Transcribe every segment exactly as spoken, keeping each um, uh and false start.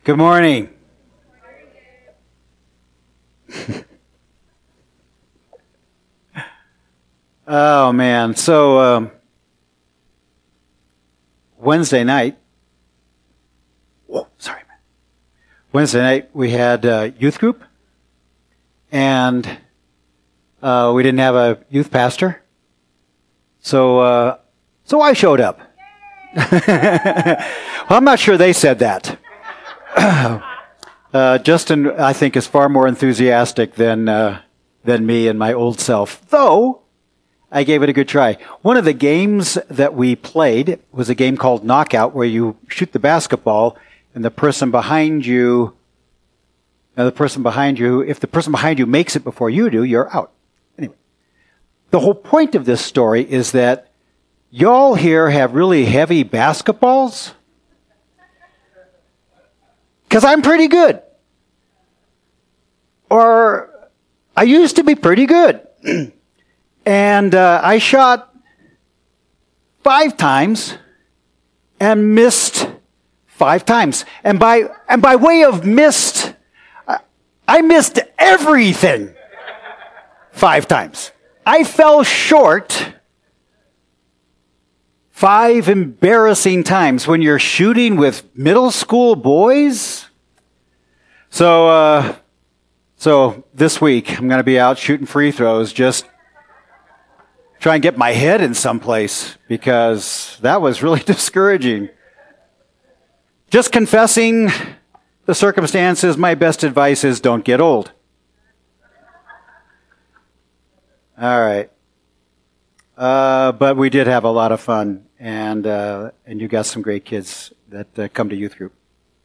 Good morning. Oh, man. So, um, Wednesday night, whoa, sorry, man. Wednesday night, we had a youth group, and uh, we didn't have a youth pastor. So, uh, so I showed up. Well, I'm not sure they said that. uh, Justin, I think, is far more enthusiastic than uh, than me and my old self, though I gave it a good try. One of the games that we played was a game called Knockout, where you shoot the basketball, and the person behind you, uh, the person behind you, if the person behind you makes it before you do, you're out. Anyway, the whole point of this story is that y'all here have really heavy basketballs, because I'm pretty good. Or I used to be pretty good. And uh, I shot five times and missed five times. And by and by way of missed, I missed everything five times. I fell short five embarrassing times when you're shooting with middle school boys. So, uh, so this week I'm going to be out shooting free throws, just try and get my head in someplace, because that was really discouraging. Just confessing the circumstances, my best advice is don't get old. All right. Uh, but we did have a lot of fun, and uh, and you got some great kids that uh, come to youth group.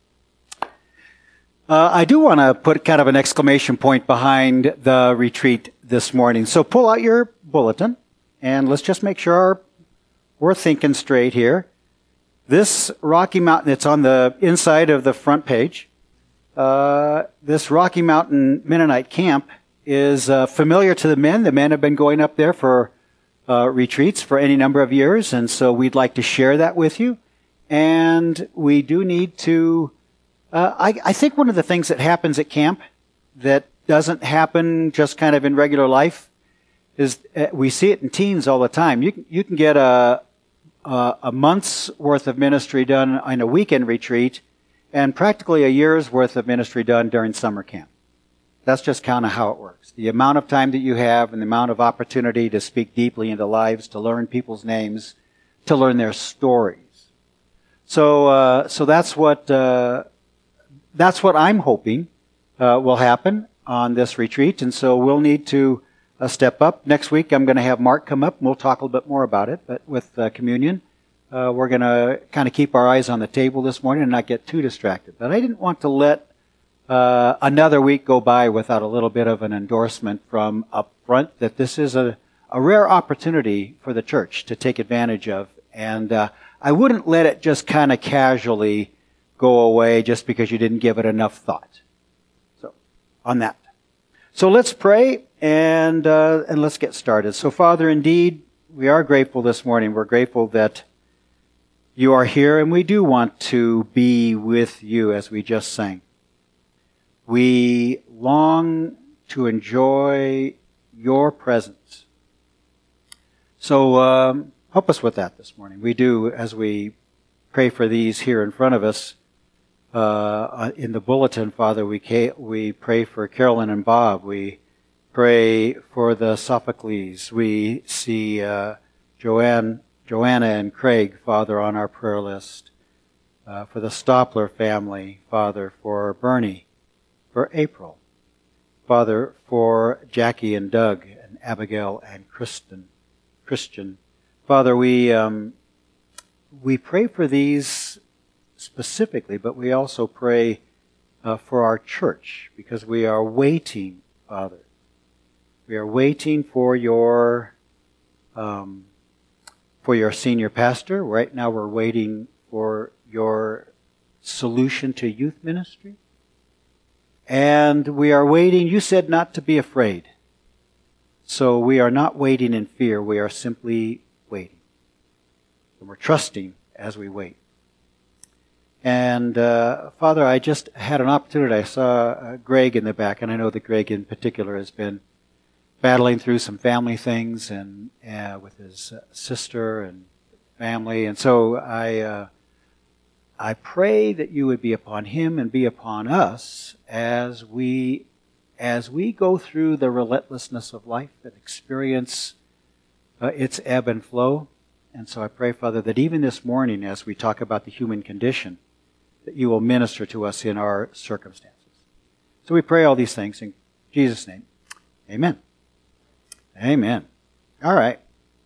Uh, I do want to put kind of an exclamation point behind the retreat this morning. So pull out your bulletin. And let's just make sure we're thinking straight here. This Rocky Mountain, it's on the inside of the front page. Uh, this Rocky Mountain Mennonite camp is uh, familiar to the men. The men have been going up there for uh, retreats for any number of years, and so we'd like to share that with you. And we do need to, uh, I, I think one of the things that happens at camp that doesn't happen just kind of in regular life is uh, we see it in teens all the time. You can, you can get a, a a month's worth of ministry done in a weekend retreat, and practically a year's worth of ministry done during summer camp. That's just kind of how it works. The amount of time that you have and the amount of opportunity to speak deeply into lives, to learn people's names, to learn their stories. So uh, so that's what uh, that's what I'm hoping uh, will happen on this retreat, and so we'll need to a step up. Next week, I'm going to have Mark come up, and we'll talk a little bit more about it. But with uh, communion, uh, we're going to kind of keep our eyes on the table this morning and not get too distracted. But I didn't want to let uh, another week go by without a little bit of an endorsement from up front that this is a, a rare opportunity for the church to take advantage of. And uh, I wouldn't let it just kind of casually go away just because you didn't give it enough thought. So, on that. So let's pray. And uh, and let's get started. So, Father, indeed, we are grateful this morning. We're grateful that you are here, and we do want to be with you as we just sang. We long to enjoy your presence. So um, help us with that this morning. We do, as we pray for these here in front of us, uh, in the bulletin, Father, we, ca- we pray for Carolyn and Bob. We pray for the Sophocles. We see uh, Joanne, Joanna and Craig, Father, on our prayer list. Uh, for the Stoppler family, Father, for Bernie, for April. Father, for Jackie and Doug and Abigail and Kristen, Christian. Father, we um, we pray for these specifically, but we also pray uh, for our church, because we are waiting, Father. We are waiting for your um, for your senior pastor. Right now we're waiting for your solution to youth ministry. And we are waiting. You said not to be afraid. So we are not waiting in fear. We are simply waiting. And we're trusting as we wait. And uh, Father, I just had an opportunity. I saw uh, Greg in the back, and I know that Greg in particular has been battling through some family things and uh, with his uh, sister and family. And so I uh, I pray that you would be upon him and be upon us as we as we go through the relentlessness of life and experience uh, its ebb and flow. And so I pray, Father, that even this morning as we talk about the human condition, that you will minister to us in our circumstances. So we pray all these things in Jesus' name. Amen. Amen. All right.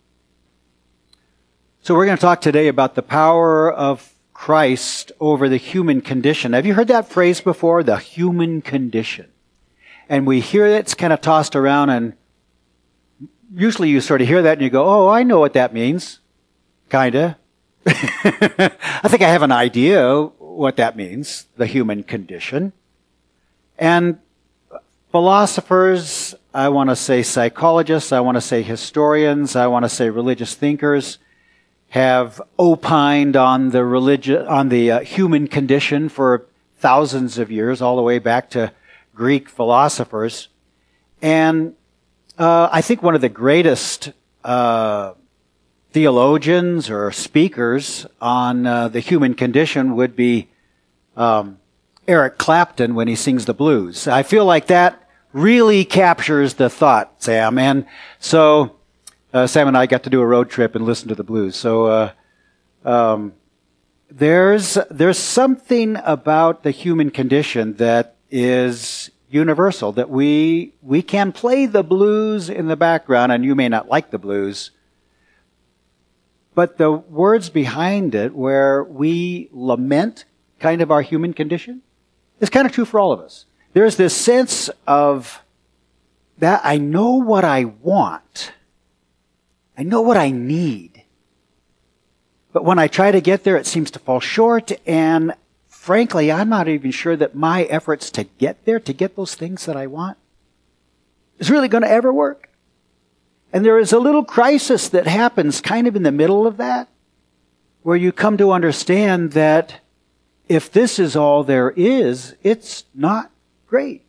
So we're going to talk today about the power of Christ over the human condition. Have you heard that phrase before? The human condition. And we hear it, it's kind of tossed around, and usually you sort of hear that and you go, oh, I know what that means. Kinda. I think I have an idea what that means, the human condition. And philosophers, I want to say psychologists, I want to say historians, I want to say religious thinkers have opined on the religi- on the uh, human condition for thousands of years, all the way back to Greek philosophers. And uh, I think one of the greatest uh, theologians or speakers on uh, the human condition would be um, Eric Clapton when he sings the blues. I feel like that really captures the thought, Sam. And so uh, Sam and I got to do a road trip and listen to the blues. So uh, um, there's there's something about the human condition that is universal, that we we can play the blues in the background, and you may not like the blues, but the words behind it, where we lament kind of our human condition, is kind of true for all of us. There's this sense of that I know what I want. I know what I need. But when I try to get there, it seems to fall short, and frankly, I'm not even sure that my efforts to get there, to get those things that I want, is really going to ever work. And there is a little crisis that happens kind of in the middle of that, where you come to understand that if this is all there is, it's not great.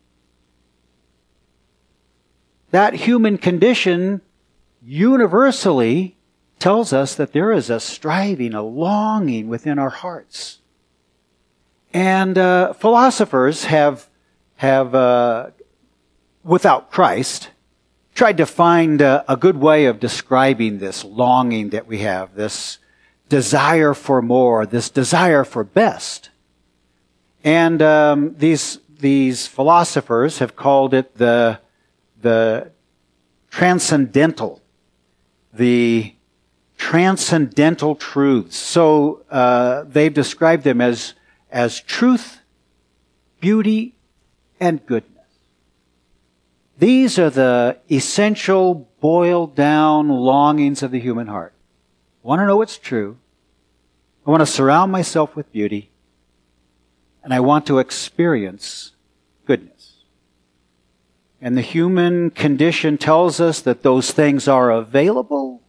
That human condition universally tells us that there is a striving, a longing within our hearts. And uh, philosophers have, have uh, without Christ, tried to find a, a good way of describing this longing that we have, this desire for more, this desire for best. And um, these these philosophers have called it the the transcendental, the transcendental truths. So uh, they've described them as as truth, beauty, and goodness. These are the essential, boiled down longings of the human heart. I want to know what's true. I want to surround myself with beauty. And I want to experience goodness. And the human condition tells us that those things are available,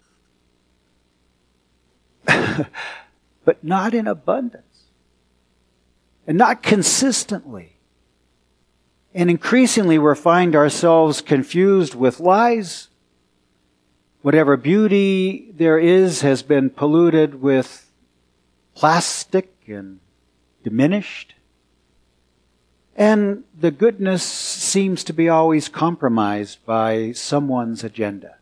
but not in abundance. And not consistently. And increasingly we find ourselves confused with lies. Whatever beauty there is has been polluted with plastic and diminished. And the goodness seems to be always compromised by someone's agenda.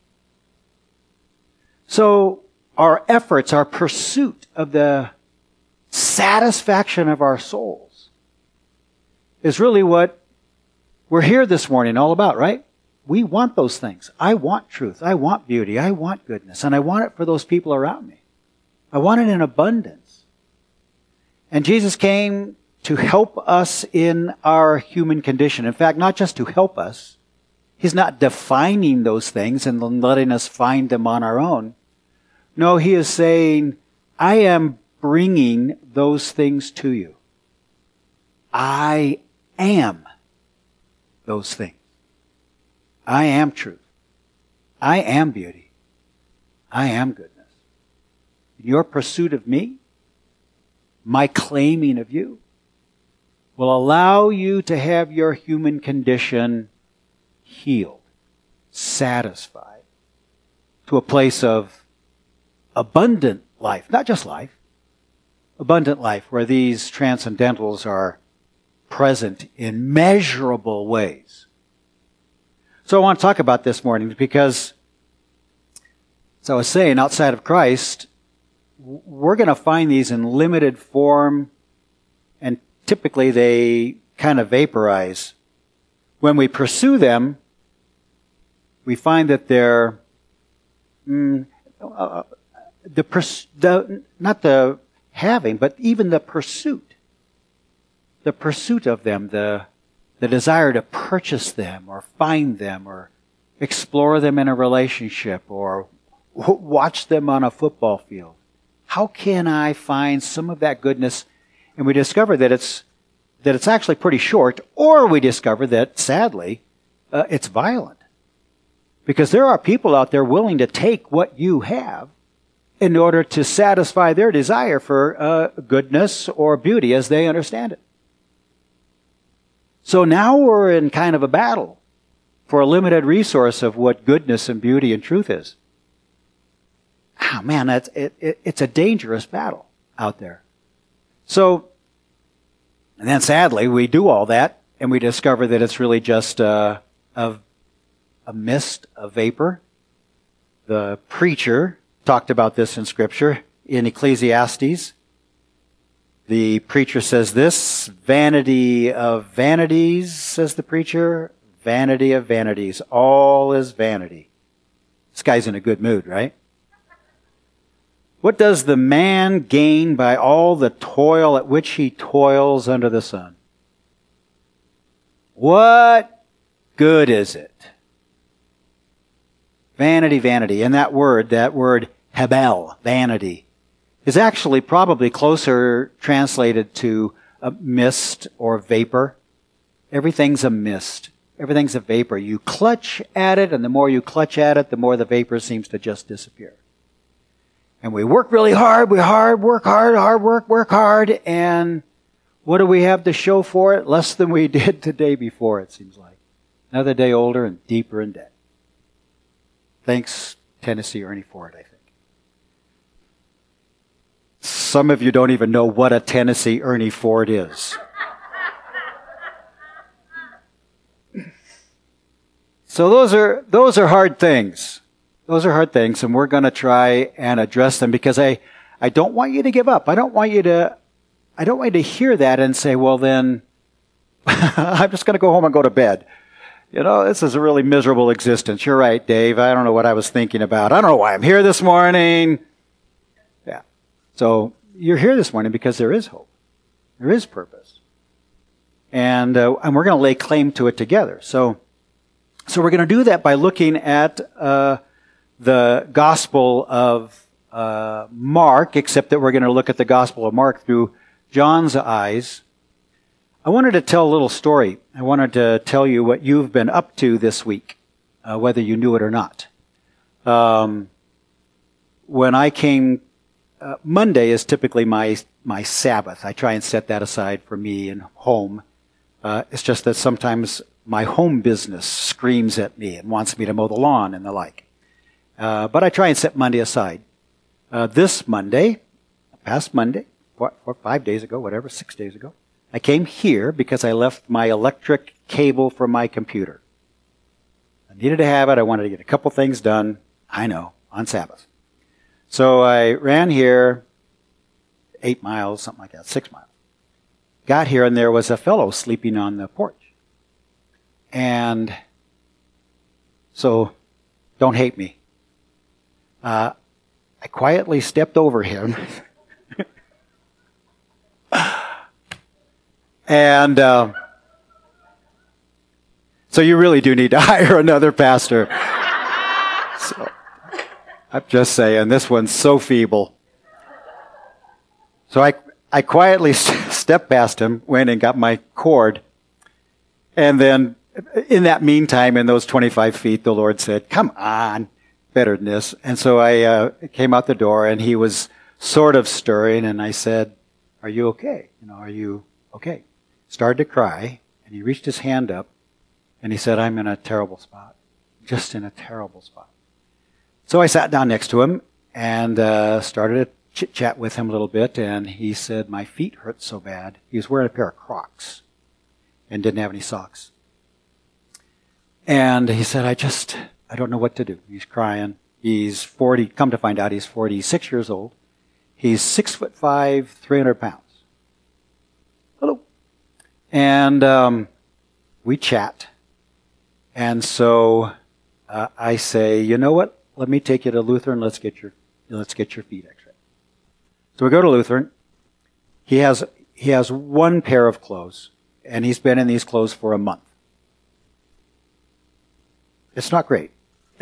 So our efforts, our pursuit of the satisfaction of our souls is really what we're here this morning all about, right? We want those things. I want truth. I want beauty. I want goodness. And I want it for those people around me. I want it in abundance. And Jesus came to help us in our human condition. In fact, not just to help us. He's not defining those things and then letting us find them on our own. No, he is saying, I am bringing those things to you. I am those things. I am truth. I am beauty. I am goodness. In your pursuit of me, my claiming of you, will allow you to have your human condition healed, satisfied, to a place of abundant life, not just life, abundant life, where these transcendentals are present in measurable ways. So I want to talk about this morning because, as I was saying, outside of Christ, we're going to find these in limited form, and typically they kind of vaporize. When we pursue them, we find that they're mm, uh, the, pers- the not the having, but even the pursuit, the pursuit of them, the the desire to purchase them or find them or explore them in a relationship or w- watch them on a football field. How can I find some of that goodness? And we discover that it's that it's actually pretty short, or we discover that, sadly, uh, it's violent. Because there are people out there willing to take what you have in order to satisfy their desire for uh, goodness or beauty as they understand it. So now we're in kind of a battle for a limited resource of what goodness and beauty and truth is. Ah, man, that's, it, it, it's a dangerous battle out there. So, and then sadly, we do all that, and we discover that it's really just uh, a, a mist, a vapor. The preacher talked about this in Scripture in Ecclesiastes. The preacher says this, vanity of vanities, says the preacher, vanity of vanities, all is vanity. This guy's in a good mood, right? What does the man gain by all the toil at which he toils under the sun? What good is it? Vanity, vanity. And that word, that word hebel, vanity, is actually probably closer translated to a mist or vapor. Everything's a mist. Everything's a vapor. You clutch at it, and the more you clutch at it, the more the vapor seems to just disappear. And we work really hard, we hard, work hard, hard work, work hard, and what do we have to show for it? Less than we did the day before, it seems like. Another day older and deeper in debt. Thanks, Tennessee Ernie Ford, I think. Some of you don't even know what a Tennessee Ernie Ford is. So those are those are hard things. Those are hard things, and we're going to try and address them because I, I don't want you to give up. I don't want you to, I don't want you to hear that and say, well then, I'm just going to go home and go to bed. You know, this is a really miserable existence. You're right, Dave. I don't know what I was thinking about. I don't know why I'm here this morning. Yeah. So you're here this morning because there is hope. There is purpose. And, uh, and we're going to lay claim to it together. So, so we're going to do that by looking at, uh, the Gospel of uh, Mark, except that we're going to look at the Gospel of Mark through John's eyes. I wanted to tell a little story. I wanted to tell you what you've been up to this week, uh, whether you knew it or not. Um, when I came, uh, Monday is typically my my Sabbath. I try and set that aside for me and home. Uh, it's just that sometimes my home business screams at me and wants me to mow the lawn and the like. Uh, but I try and set Monday aside. Uh, this Monday, past Monday, four, four, five days ago, whatever, six days ago, I came here because I left my electric cable from my computer. I needed to have it. I wanted to get a couple things done. I know, on Sabbath. So I ran here, eight miles, something like that, six miles. Got here and there was a fellow sleeping on the porch. And so, don't hate me. Uh, I quietly stepped over him. and uh, so you really do need to hire another pastor. So, I'm just saying, this one's so feeble. So I, I quietly stepped past him, went and got my cord, and then in that meantime, in those twenty-five feet, the Lord said, come on. Better than this. And so I uh, came out the door, and he was sort of stirring, and I said, Are you okay? You know, are you okay? Started to cry, and he reached his hand up, and he said, I'm in a terrible spot. Just in a terrible spot. So I sat down next to him and uh, started to chit-chat with him a little bit, and he said, my feet hurt so bad. He was wearing a pair of Crocs and didn't have any socks. And he said, I just, I don't know what to do. He's crying. He's forty, come to find out he's forty-six years old. He's six foot five, three hundred pounds. Hello. And um, we chat. And so uh, I say, you know what? Let me take you to Lutheran. Let's get your, let's get your feet x-rayed. So we go to Lutheran. He has, he has one pair of clothes, and he's been in these clothes for a month. It's not great.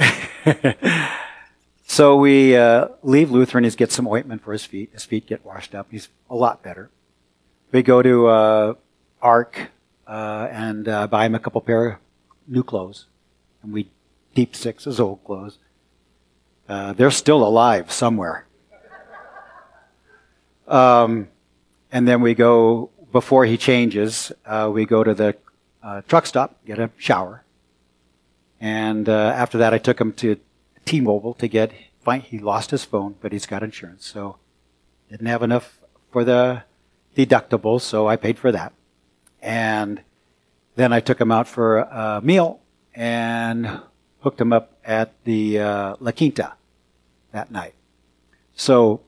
So we uh, leave Lutheran. He gets some ointment for his feet. His feet get washed up. He's a lot better. We go to uh, Ark uh, and uh, buy him a couple pair of new clothes. And we deep six his old clothes. Uh, they're still alive somewhere. Um, and then we go, before he changes, uh, we go to the uh, truck stop, get a shower. And uh, after that, I took him to T-Mobile to get, fine, he lost his phone, but he's got insurance. So didn't have enough for the deductible, so I paid for that. And then I took him out for a meal and hooked him up at the uh, La Quinta that night. So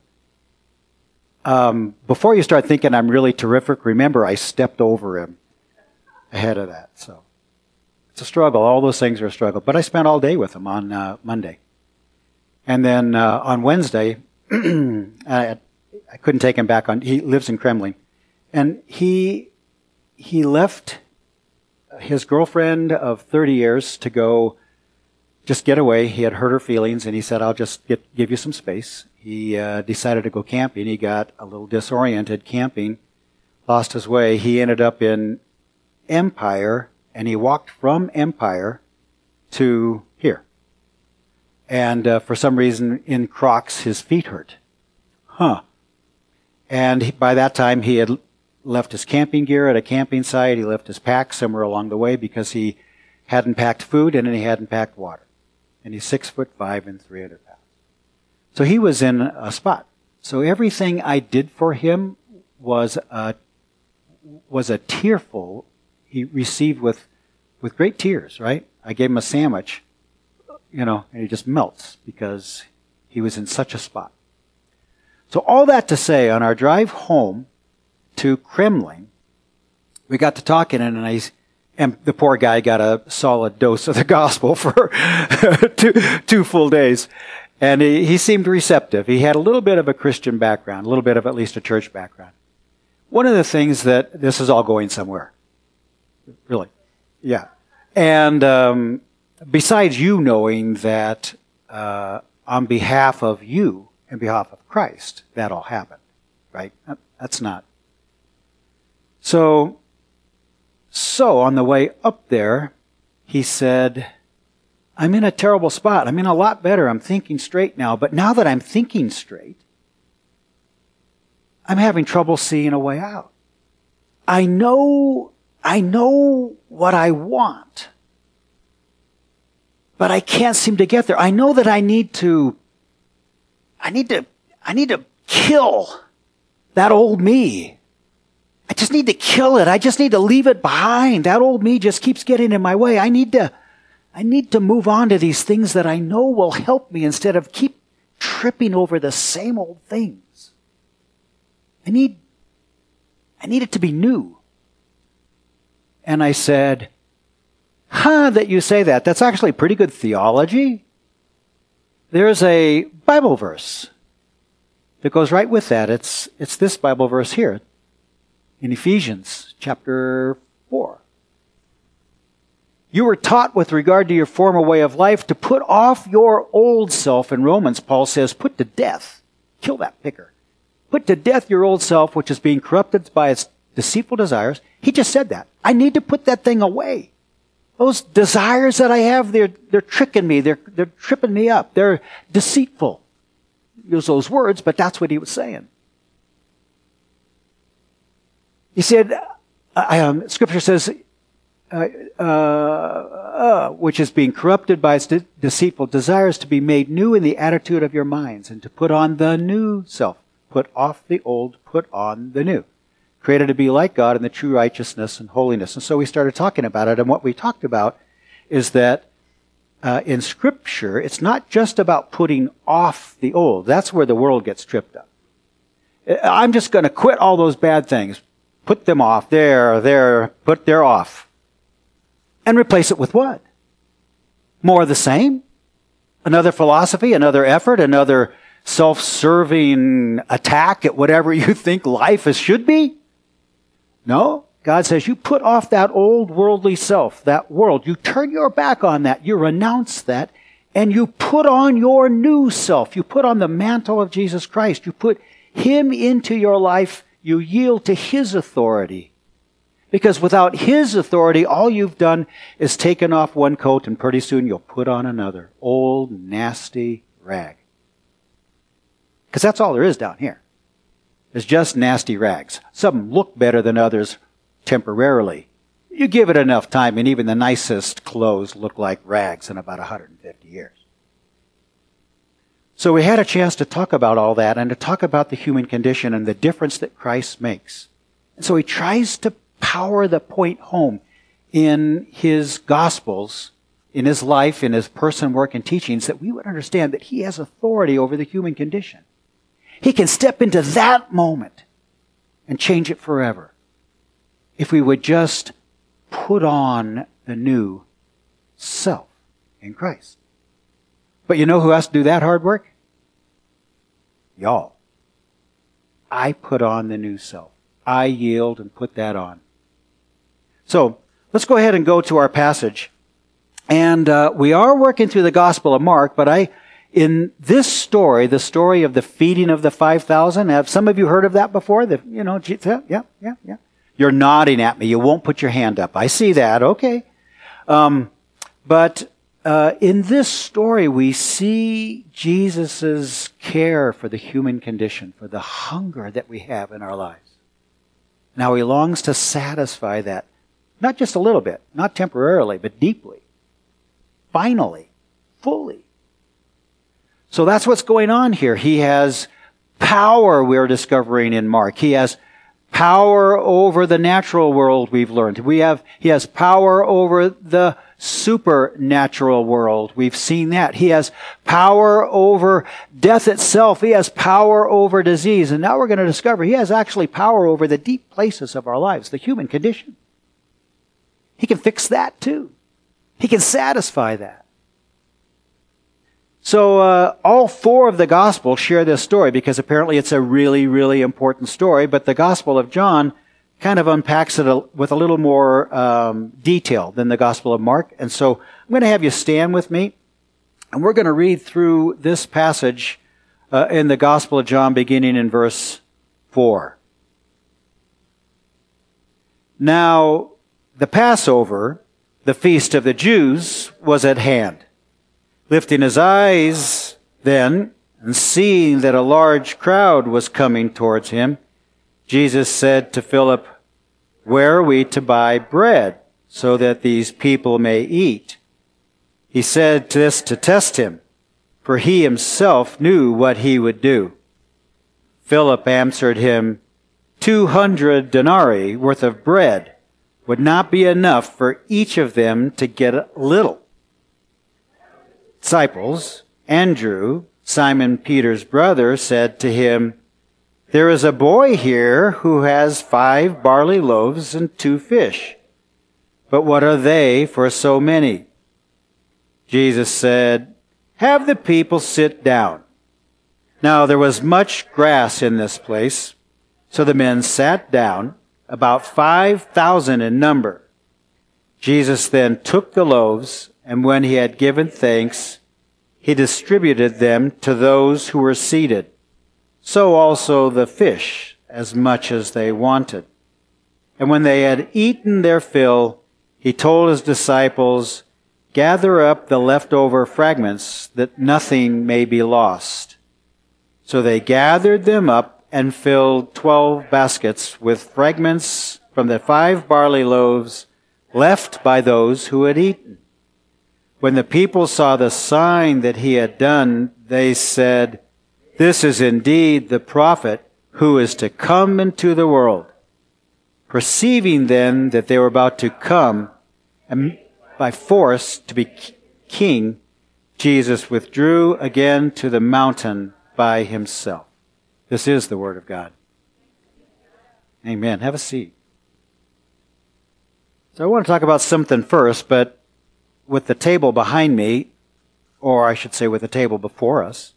um, before you start thinking I'm really terrific, remember I stepped over him ahead of that. So it's a struggle. All those things are a struggle. But I spent all day with him on uh, Monday. And then uh, on Wednesday, I, I couldn't take him back on. He lives in Kremling. And he he left his girlfriend of thirty years to go just get away. He had hurt her feelings, and he said, I'll just get, give you some space. He uh, decided to go camping. He got a little disoriented camping, lost his way. He ended up in Empire, and he walked from Empire to here. And uh, for some reason, in Crocs, his feet hurt. Huh. And he, by that time, he had left his camping gear at a camping site. He left his pack somewhere along the way because he hadn't packed food and he hadn't packed water. And he's six foot five and three hundred pounds. So he was in a spot. So everything I did for him was a, was a tearful. He received with, with great tears, right? I gave him a sandwich, you know, and he just melts because he was in such a spot. So all that to say, on our drive home to Kremling, we got to talking, and I, and the poor guy got a solid dose of the gospel for two, two full days. And he, he seemed receptive. He had a little bit of a Christian background, a little bit of at least a church background. One of the things that, this is all going somewhere. Really. Yeah. And um, besides you knowing that uh, on behalf of you, on behalf of Christ, that all happened, right? That's not. So, so on the way up there, he said, I'm in a terrible spot. I'm in a lot better. I'm thinking straight now. But now that I'm thinking straight, I'm having trouble seeing a way out. I know, I know what I want, but I can't seem to get there. I know that I need to, I need to, I need to kill that old me. I just need to kill it. I just need to leave it behind. That old me just keeps getting in my way. I need to, I need to move on to these things that I know will help me instead of keep tripping over the same old things. I need, I need it to be new. And I said, huh, that you say that. That's actually pretty good theology. There's a Bible verse that goes right with that. It's, it's this Bible verse here in Ephesians chapter four. You were taught with regard to your former way of life to put off your old self. In Romans, Paul says, put to death. Kill that picker. Put to death your old self, which is being corrupted by its deceitful desires. He just said that. I need to put that thing away. Those desires that I have, they're, they're tricking me. They're, they're tripping me up. They're deceitful. Use those words, but that's what he was saying. He said, uh, um, Scripture says, uh, uh, uh, which is being corrupted by its de- deceitful desires, to be made new in the attitude of your minds, and to put on the new self. Put off the old, put on the new. Created to be like God in the true righteousness and holiness. And so we started talking about it, and what we talked about is that uh, in Scripture, it's not just about putting off the old. That's where the world gets tripped up. I'm just going to quit all those bad things. Put them off. There, there, put there off. And replace it with what? More of the same? Another philosophy, another effort, another self-serving attack at whatever you think life is, should be? No. God says you put off that old worldly self, that world. You turn your back on that. You renounce that. And you put on your new self. You put on the mantle of Jesus Christ. You put Him into your life. You yield to His authority. Because without His authority, all you've done is taken off one coat, and pretty soon you'll put on another. Old, nasty rag. Because that's all there is down here. There's just nasty rags. Some look better than others temporarily. You give it enough time, and even the nicest clothes look like rags in about one hundred fifty years. So we had a chance to talk about all that and to talk about the human condition and the difference that Christ makes. And so he tries to power the point home in his Gospels, in his life, in his person, work, and teachings, that we would understand that he has authority over the human condition. He can step into that moment and change it forever if we would just put on the new self in Christ. But you know who has to do that hard work? Y'all. I put on the new self. I yield and put that on. So let's go ahead and go to our passage. And uh, we are working through the Gospel of Mark, but I, in this story, the story of the feeding of the five thousand, have some of you heard of that before? The, you know, yeah, yeah, yeah, yeah. You're nodding at me. You won't put your hand up. I see that. Okay. Um, but uh, in this story, we see Jesus' care for the human condition, for the hunger that we have in our lives. Now he longs to satisfy that, not just a little bit, not temporarily, but deeply, finally, fully. So that's what's going on here. He has power, we're discovering in Mark. He has power over the natural world, we've learned. We have, he has power over the supernatural world. We've seen that. He has power over death itself. He has power over disease. And now we're going to discover he has actually power over the deep places of our lives, the human condition. He can fix that too. He can satisfy that. So uh, all four of the Gospels share this story because apparently it's a really, really important story. But the Gospel of John kind of unpacks it a, with a little more um, detail than the Gospel of Mark. And so I'm going to have you stand with me, and we're going to read through this passage uh, in the Gospel of John beginning in verse four. Now, the Passover, the feast of the Jews, was at hand. Lifting his eyes then, and seeing that a large crowd was coming towards him, Jesus said to Philip, "Where are we to buy bread so that these people may eat?" He said this to test him, for he himself knew what he would do. Philip answered him, Two hundred denarii worth of bread would not be enough for each of them to get a little. Disciples, Andrew, Simon Peter's brother, said to him, "There is a boy here who has five barley loaves and two fish. But what are they for so many?" Jesus said, "Have the people sit down." Now there was much grass in this place, so the men sat down, about five thousand in number. Jesus then took the loaves, and when he had given thanks, he distributed them to those who were seated. So also the fish, as much as they wanted. And when they had eaten their fill, he told his disciples, "Gather up the leftover fragments, that nothing may be lost." So they gathered them up and filled twelve baskets with fragments from the five barley loaves left by those who had eaten. When the people saw the sign that he had done, they said, "This is indeed the prophet who is to come into the world." Perceiving then that they were about to come and by force to be king, Jesus withdrew again to the mountain by himself. This is the word of God. Amen. Have a seat. So I want to talk about something first, but with the table behind me, or I should say with the table before us,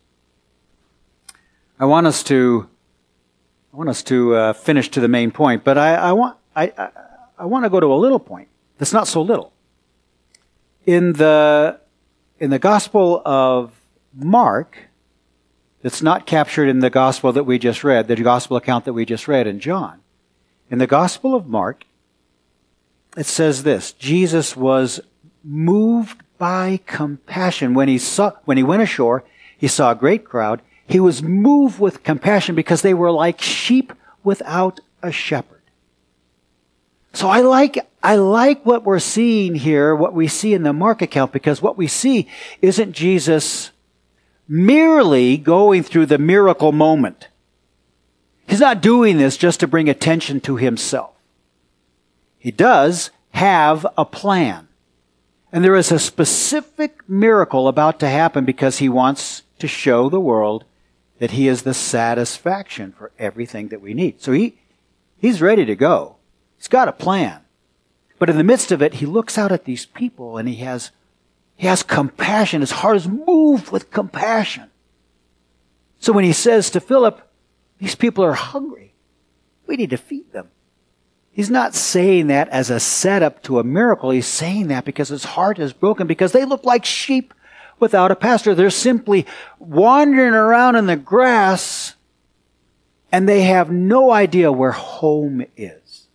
I want us to I want us to uh, finish to the main point, but I, I want I, I I want to go to a little point that's not so little. In the in the Gospel of Mark, it's not captured in the Gospel that we just read, the Gospel account that we just read in John. In the Gospel of Mark, it says this: Jesus was moved by compassion when he saw when he went ashore. He saw a great crowd. He was moved with compassion because they were like sheep without a shepherd. So I like, I like what we're seeing here, what we see in the Mark account, because what we see isn't Jesus merely going through the miracle moment. He's not doing this just to bring attention to himself. He does have a plan. And there is a specific miracle about to happen because he wants to show the world that he is the satisfaction for everything that we need. So he, he's ready to go. He's got a plan. But in the midst of it, he looks out at these people and he has, he has compassion. His heart is moved with compassion. So when he says to Philip, "These people are hungry. We need to feed them," he's not saying that as a setup to a miracle. He's saying that because his heart is broken, because they look like sheep without a pastor. They're simply wandering around in the grass and they have no idea where home is.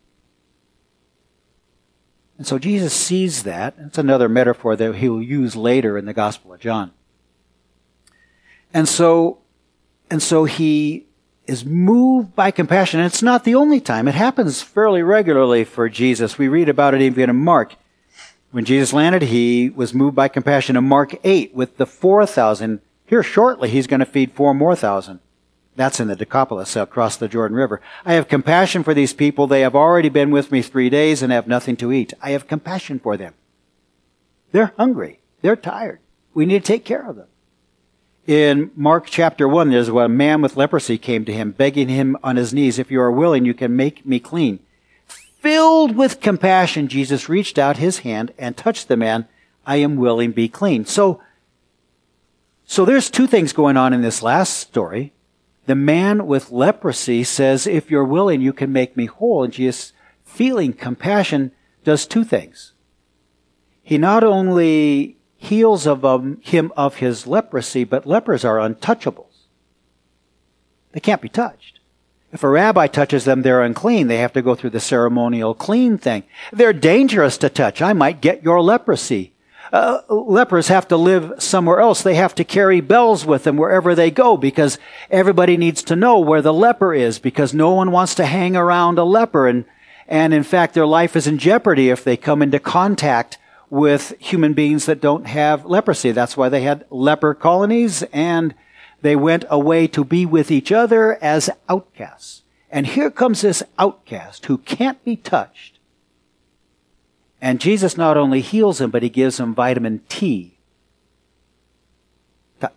And so Jesus sees that. It's another metaphor that he'll use later in the Gospel of John. And so, and so he is moved by compassion. And it's not the only time. It happens fairly regularly for Jesus. We read about it even in Mark. When Jesus landed, he was moved by compassion. In Mark eight, with the four thousand, here shortly he's going to feed four more thousand. That's in the Decapolis, across the Jordan River. "I have compassion for these people. They have already been with me three days and have nothing to eat. I have compassion for them." They're hungry. They're tired. We need to take care of them. In Mark chapter one, there's a man with leprosy came to him, begging him on his knees, "If you are willing, you can make me clean." Filled with compassion, Jesus reached out his hand and touched the man. "I am willing, be clean." So, so there's two things going on in this last story. The man with leprosy says, "If you're willing, you can make me whole." And Jesus, feeling compassion, does two things. He not only heals of um, him of his leprosy, but lepers are untouchables. They can't be touched. If a rabbi touches them, they're unclean. They have to go through the ceremonial clean thing. They're dangerous to touch. I might get your leprosy. Uh, lepers have to live somewhere else. They have to carry bells with them wherever they go because everybody needs to know where the leper is, because no one wants to hang around a leper. And, and in fact, their life is in jeopardy if they come into contact with human beings that don't have leprosy. That's why they had leper colonies, and they went away to be with each other as outcasts. And here comes this outcast who can't be touched. And Jesus not only heals him, but he gives him vitamin T. Touch.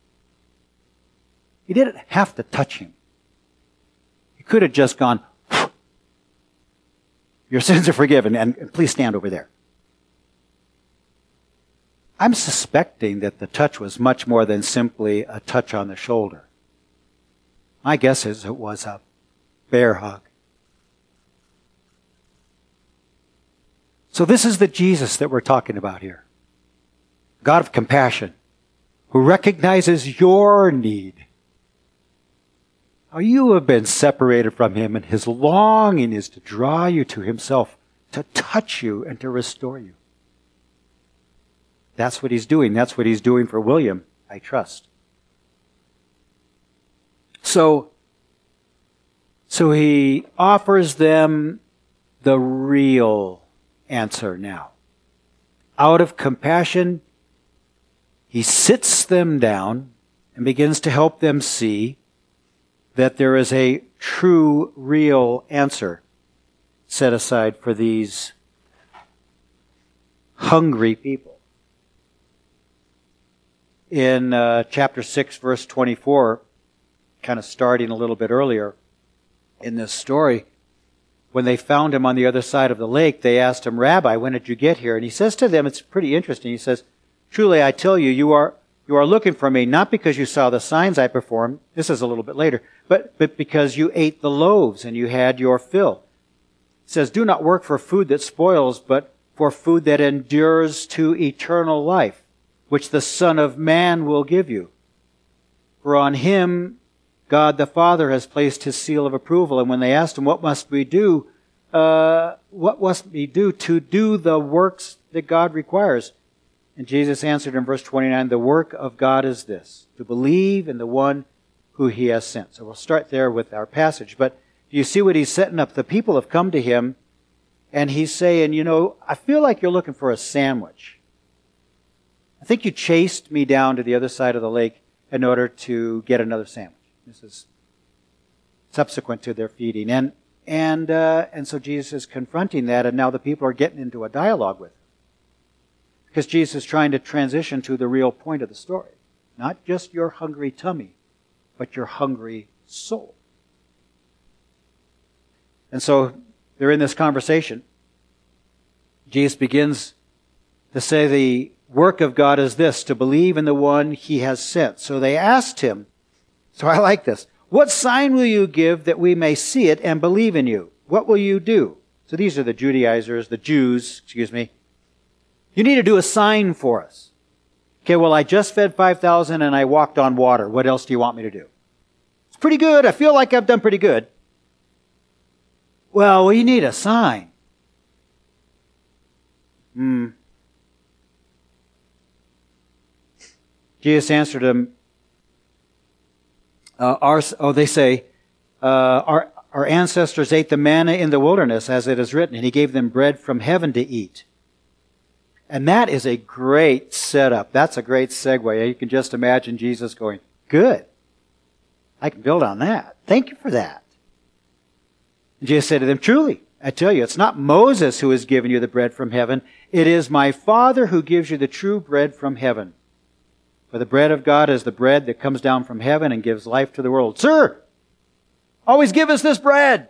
He didn't have to touch him. He could have just gone, "Your sins are forgiven, and please stand over there." I'm suspecting that the touch was much more than simply a touch on the shoulder. My guess is it was a bear hug. So this is the Jesus that we're talking about here. God of compassion, who recognizes your need. How you have been separated from him, and his longing is to draw you to himself, to touch you and to restore you. That's what he's doing. That's what he's doing for William, I trust. So, So he offers them the real answer now. Out of compassion, he sits them down and begins to help them see that there is a true, real answer set aside for these hungry people. In uh, chapter six, verse twenty-four, kind of starting a little bit earlier in this story, when they found him on the other side of the lake, they asked him, "Rabbi, when did you get here?" And he says to them, it's pretty interesting, he says, "Truly I tell you, you are you are looking for me, not because you saw the signs I performed," this is a little bit later, but, but because you ate the loaves and you had your fill. It says, "Do not work for food that spoils, but for food that endures to eternal life, which the Son of Man will give you. For on him God the Father has placed his seal of approval." And when they asked him, "What must we do? Uh, what must we do to do the works that God requires?" And Jesus answered in verse twenty-nine, "The work of God is this, to believe in the one who he has sent." So we'll start there with our passage. But you see what he's setting up? The people have come to him, and he's saying, you know, I feel like you're looking for a sandwich. I think you chased me down to the other side of the lake in order to get another sandwich. This is subsequent to their feeding. And and uh, and so Jesus is confronting that, and now the people are getting into a dialogue with him. Because Jesus is trying to transition to the real point of the story. Not just your hungry tummy, but your hungry soul. And so they're in this conversation. Jesus begins to say the work of God is this, to believe in the one he has sent. So they asked him, so I like this, "What sign will you give that we may see it and believe in you? What will you do?" So these are the Judaizers, the Jews, excuse me. "You need to do a sign for us." Okay, well, I just fed five thousand and I walked on water. What else do you want me to do? It's pretty good. I feel like I've done pretty good. Well, we need a sign. Hmm. Jesus answered them, uh, our, oh, they say, uh, our, our ancestors ate the manna in the wilderness, as it is written, and he gave them bread from heaven to eat. And that is a great setup. That's a great segue. You can just imagine Jesus going, "Good. I can build on that. Thank you for that." And Jesus said to them, "Truly, I tell you, it's not Moses who has given you the bread from heaven. It is my Father who gives you the true bread from heaven. For the bread of God is the bread that comes down from heaven and gives life to the world." "Sir, always give us this bread."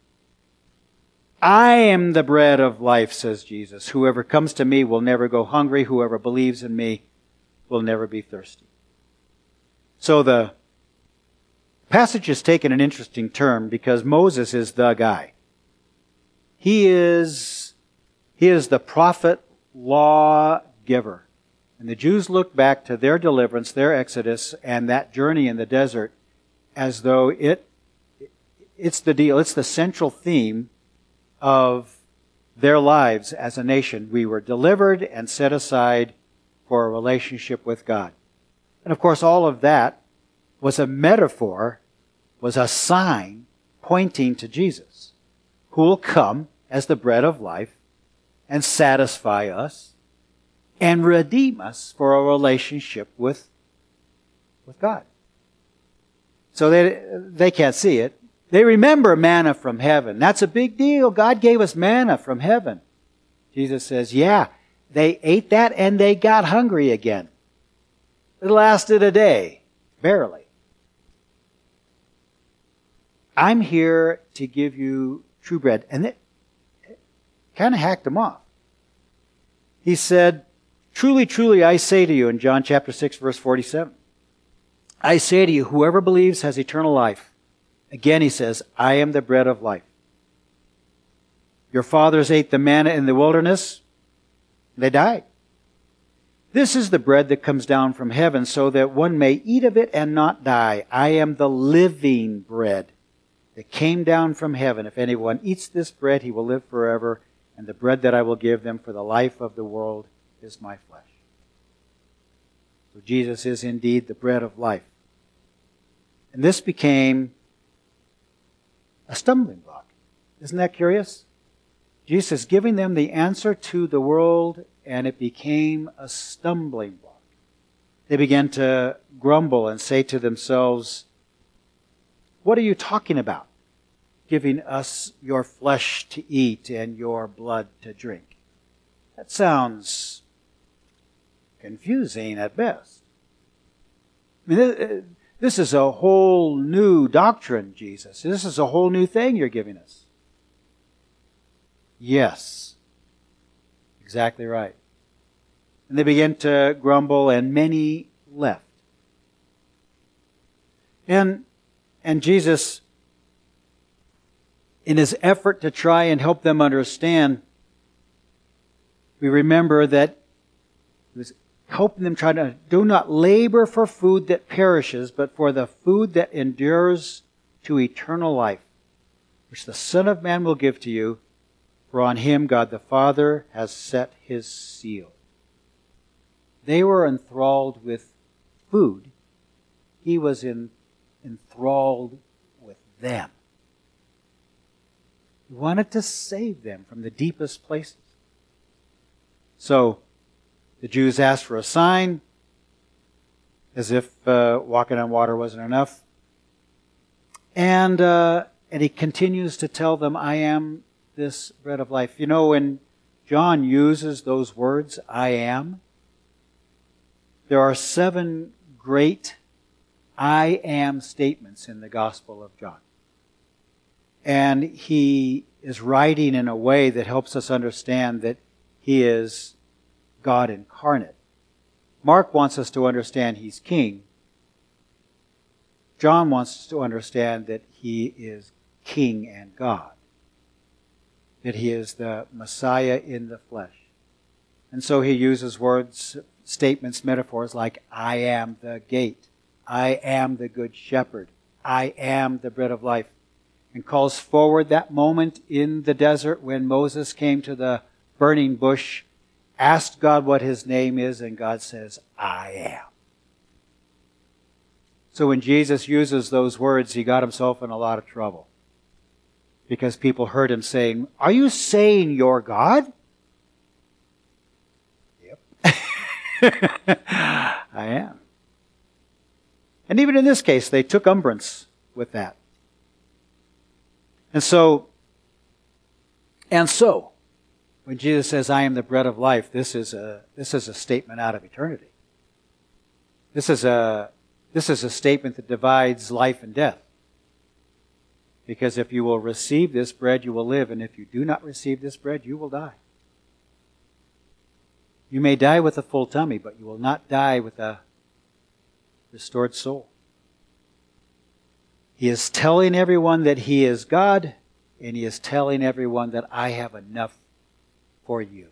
"I am the bread of life," says Jesus. "Whoever comes to me will never go hungry. Whoever believes in me will never be thirsty." So the passage has taken an interesting turn because Moses is the guy. He is, he is the prophet law giver. And the Jews look back to their deliverance, their exodus, and that journey in the desert as though it, it's the deal, it's the central theme of their lives as a nation. We were delivered and set aside for a relationship with God. And of course, all of that was a metaphor, was a sign pointing to Jesus, who will come as the bread of life and satisfy us and redeem us for a relationship with, with God. So they, they can't see it. They remember manna from heaven. That's a big deal. God gave us manna from heaven. Jesus says, yeah, they ate that and they got hungry again. It lasted a day, barely. I'm here to give you true bread. And it kind of hacked them off. He said, "Truly, truly, I say to you," in John chapter six, verse forty-seven, "I say to you, whoever believes has eternal life." Again, he says, "I am the bread of life. Your fathers ate the manna in the wilderness. They died. This is the bread that comes down from heaven so that one may eat of it and not die. I am the living bread that came down from heaven. If anyone eats this bread, he will live forever. And the bread that I will give them for the life of the world is my flesh." So Jesus is indeed the bread of life. And this became a stumbling block. Isn't that curious? Jesus is giving them the answer to the world, and it became a stumbling block. They began to grumble and say to themselves, "What are you talking about, giving us your flesh to eat and your blood to drink?" That sounds confusing at best. I mean, this is a whole new doctrine, Jesus. This is a whole new thing you're giving us. Yes, exactly right. And they began to grumble, and many left. And, and Jesus, in his effort to try and help them understand, we remember that he was helping them try to do not labor for food that perishes, but for the food that endures to eternal life, which the Son of Man will give to you, for on him God the Father has set his seal. They were enthralled with food. He was in, enthralled with them. He wanted to save them from the deepest places. So, the Jews asked for a sign, as if uh, walking on water wasn't enough. And, uh, and he continues to tell them, "I am this bread of life." You know, when John uses those words, "I am," there are seven great "I am" statements in the Gospel of John. And he is writing in a way that helps us understand that he is God incarnate. Mark wants us to understand he's king. John wants us to understand that he is king and God. That he is the Messiah in the flesh. And so he uses words, statements, metaphors like, "I am the gate. I am the good shepherd. I am the bread of life." And calls forward that moment in the desert when Moses came to the burning bush, asked God what his name is, and God says, "I am." So when Jesus uses those words, he got himself in a lot of trouble. Because people heard him saying, "Are you saying you're God?" Yep. I am. And even in this case, they took umbrance with that. And so, and so, when Jesus says, "I am the bread of life," this is a, this is a statement out of eternity. This is a, this is a statement that divides life and death. Because if you will receive this bread, you will live. And if you do not receive this bread, you will die. You may die with a full tummy, but you will not die with a restored soul. He is telling everyone that he is God, and he is telling everyone that I have enough for you.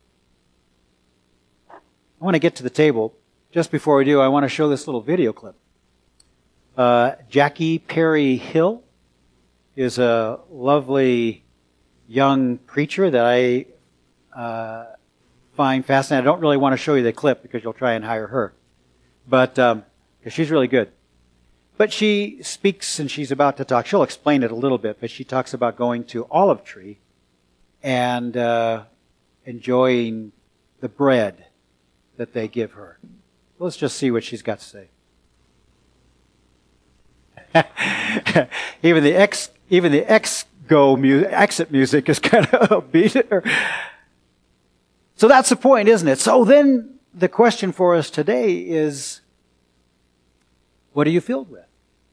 I want to get to the table. Just before we do, I want to show this little video clip. Uh, Jackie Perry Hill is a lovely young preacher that I uh, find fascinating. I don't really want to show you the clip because you'll try and hire her, but um, because she's really good. But she speaks, and she's about to talk. She'll explain it a little bit, but she talks about going to Olive Tree and uh, enjoying the bread that they give her. Let's just see what she's got to say. even the ex, even the ex-go music, exit music is kind of upbeat. So that's the point, isn't it? So then the question for us today is, what are you filled with?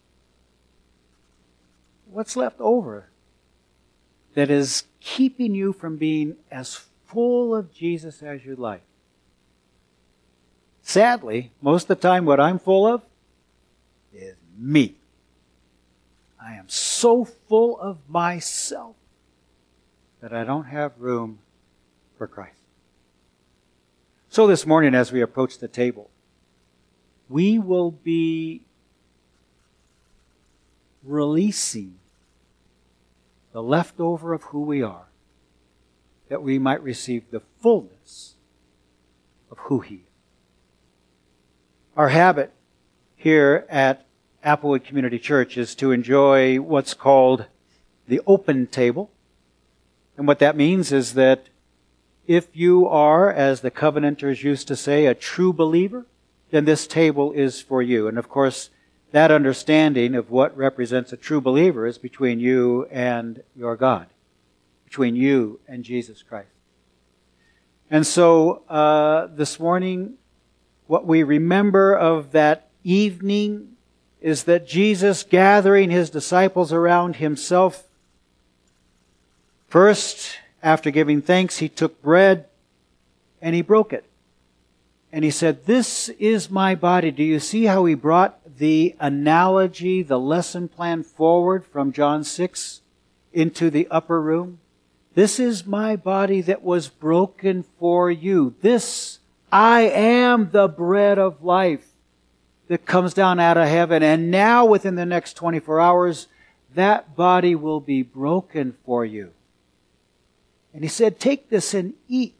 What's left over that is keeping you from being as full of Jesus as you'd like? Sadly, most of the time what I'm full of is me. I am so full of myself that I don't have room for Christ. So this morning as we approach the table, we will be releasing the leftover of who we are, that we might receive the fullness of who He is. Our habit here at Applewood Community Church is to enjoy what's called the open table. And what that means is that if you are, as the Covenanters used to say, a true believer, then this table is for you. And of course, that understanding of what represents a true believer is between you and your God, between you and Jesus Christ. And so uh, this morning, what we remember of that evening is that Jesus, gathering his disciples around himself, first, after giving thanks, he took bread and he broke it. And he said, "This is my body." Do you see how he brought the analogy, the lesson plan forward from John six into the upper room? "This is my body that was broken for you. This, I am the bread of life that comes down out of heaven." And now within the next twenty-four hours, that body will be broken for you. And he said, "Take this and eat."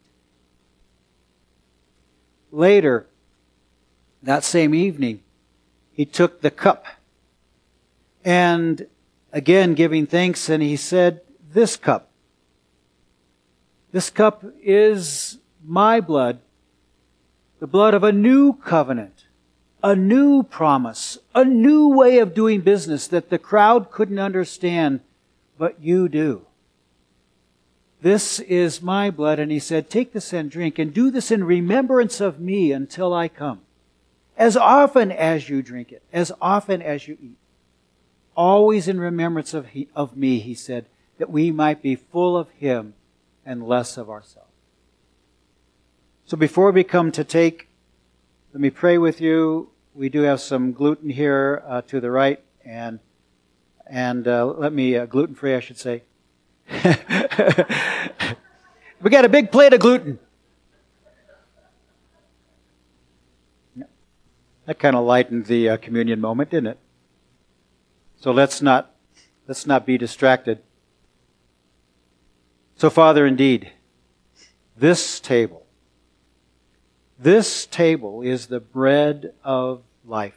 Later, that same evening, he took the cup. And again, giving thanks, and he said, "This cup, this cup is my blood, the blood of a new covenant, a new promise, a new way of doing business that the crowd couldn't understand, but you do. This is my blood." And he said, "Take this and drink, and do this in remembrance of me until I come. As often as you drink it, as often as you eat, always in remembrance of, he, of me," he said, "that we might be full of him and less of ourselves." So before we come to take, let me pray with you. We do have some gluten here uh, to the right, and and uh, let me, uh, gluten-free, I should say. We got a big plate of gluten. That kind of lightened the uh, communion moment, didn't it? So let's not let's not be distracted. So, Father, indeed, this table, this table is the bread of life.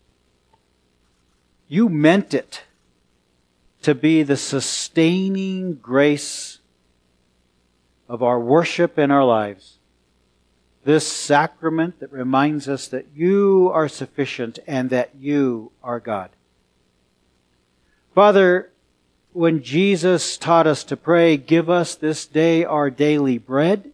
You meant it to be the sustaining grace of our worship in our lives. This sacrament that reminds us that you are sufficient and that you are God. Father, when Jesus taught us to pray, "Give us this day our daily bread,"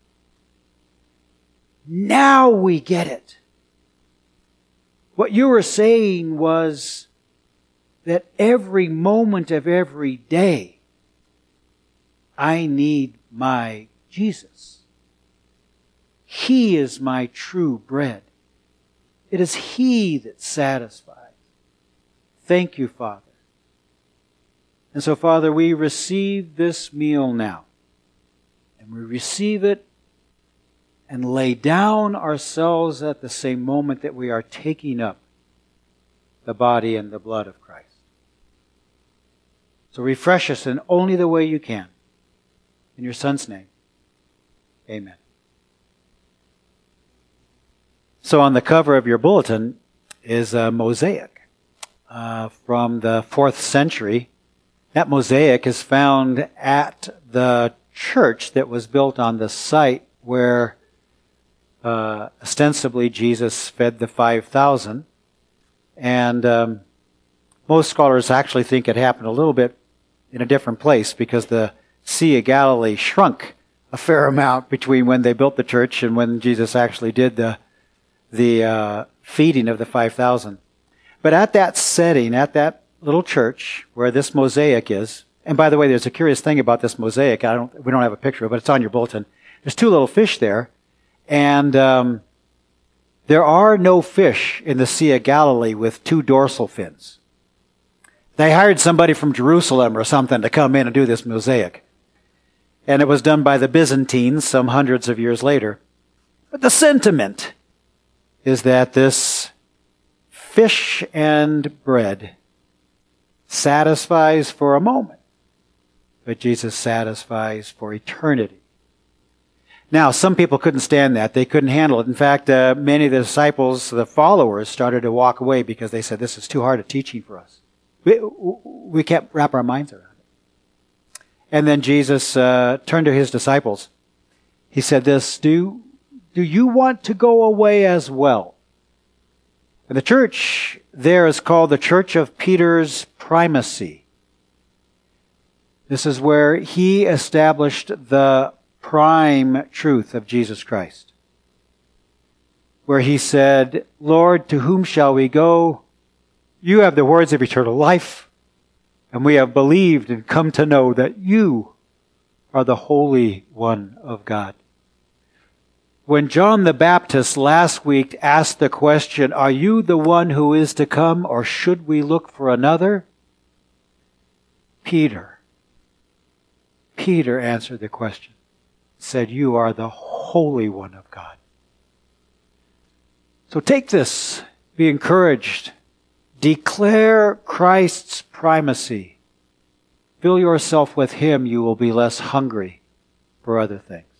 now we get it. What you were saying was that every moment of every day, I need my Jesus. He is my true bread. It is He that satisfies. Thank you, Father. And so, Father, we receive this meal now. And we receive it and lay down ourselves at the same moment that we are taking up the body and the blood of Christ. So refresh us in only the way you can. In your Son's name, amen. So on the cover of your bulletin is a mosaic uh, from the fourth century. That mosaic is found at the church that was built on the site where uh, ostensibly Jesus fed the five thousand. And um, most scholars actually think it happened a little bit in a different place because the Sea of Galilee shrunk a fair amount between when they built the church and when Jesus actually did the the uh, feeding of the five thousand. But at that setting, at that little church where this mosaic is, and by the way, there's a curious thing about this mosaic. I don't, we don't have a picture of it, but it's on your bulletin. There's two little fish there, and um, there are no fish in the Sea of Galilee with two dorsal fins. They hired somebody from Jerusalem or something to come in and do this mosaic. And it was done by the Byzantines some hundreds of years later. But the sentiment is that this fish and bread satisfies for a moment, but Jesus satisfies for eternity. Now, some people couldn't stand that. They couldn't handle it. In fact, uh, many of the disciples, the followers, started to walk away because they said, "This is too hard a teaching for us. We, we can't wrap our minds around it." And then Jesus uh, turned to his disciples. He said this, do, do you want to go away as well? And the church there is called the Church of Peter's Primacy. This is where he established the prime truth of Jesus Christ. Where he said, Lord, to whom shall we go? You have the words of eternal life, and we have believed and come to know that you are the Holy One of God. When John the Baptist last week asked the question, are you the one who is to come, or should we look for another? Peter, Peter answered the question, said, you are the Holy One of God. So take this, be encouraged, declare Christ's primacy. Fill yourself with him, you will be less hungry for other things.